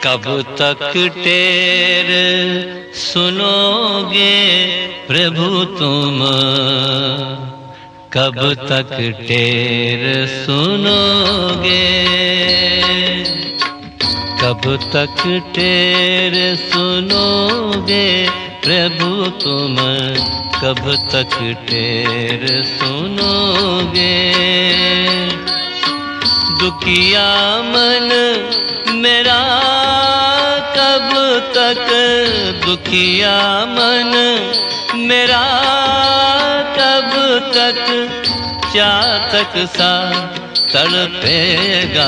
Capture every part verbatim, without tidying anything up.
कब तक टेर सुनोगे प्रभु तुम, कब तक टेर सुनोगे, कब तक टेर सुनोगे प्रभु तुम, कब तक टेर सुनोगे। दुखिया मन मेरा कब तक, दुखिया मन मेरा कब तक चातक सा तड़पेगा,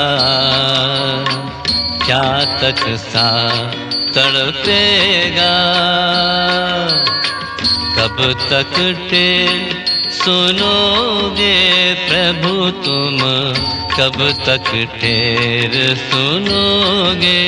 चातक सा तड़पेगा। कब तक टेर सुनोगे प्रभु तुम, कब तक टेर सुनोगे।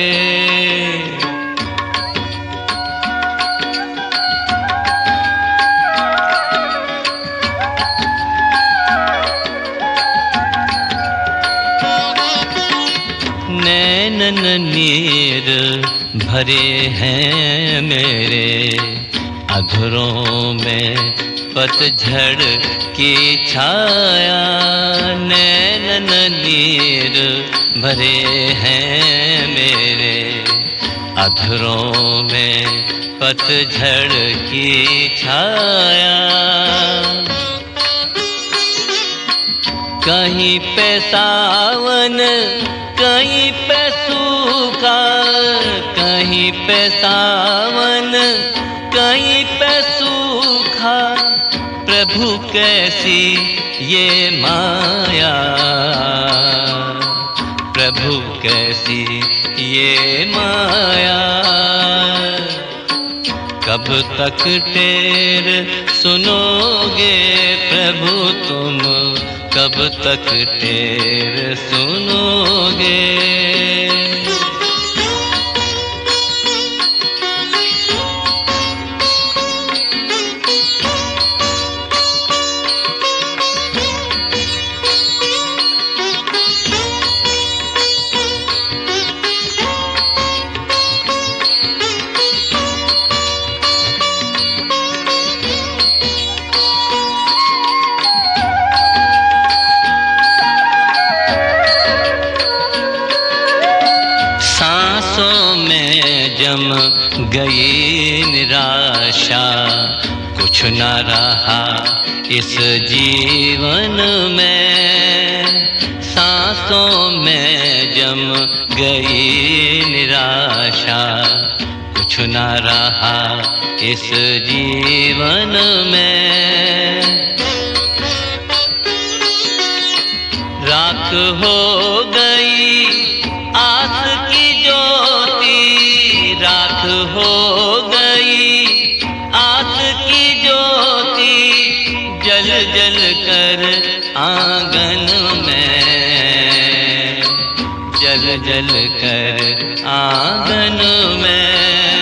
नैनन नीर भरे हैं मेरे, अधरों में पतझड़ की छाया। नैनन नीर भरे हैं मेरे, अधरों में पतझड़ की छाया। कहीं पे सावन कहीं पे सूखा, कहीं पे सावन कहीं पे सूखा। प्रभु कैसी ये माया, प्रभु कैसी ये माया। कब तक टेर सुनोगे प्रभु तुम, कब तक टेर सुनोगे। सांसों में जम गई निराशा, कुछ न रहा इस जीवन में। सांसों में जम गई निराशा, कुछ न रहा इस जीवन में। राख हो गई आस की ज्योति, राख हो गई आस की ज्योति। जल जल कर आंगन में, जल जल कर आंगन में।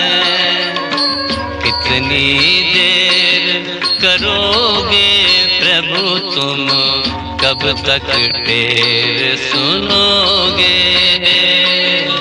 कितनी देर करोगे प्रभु तुम, कब तक टेर सुनोगे।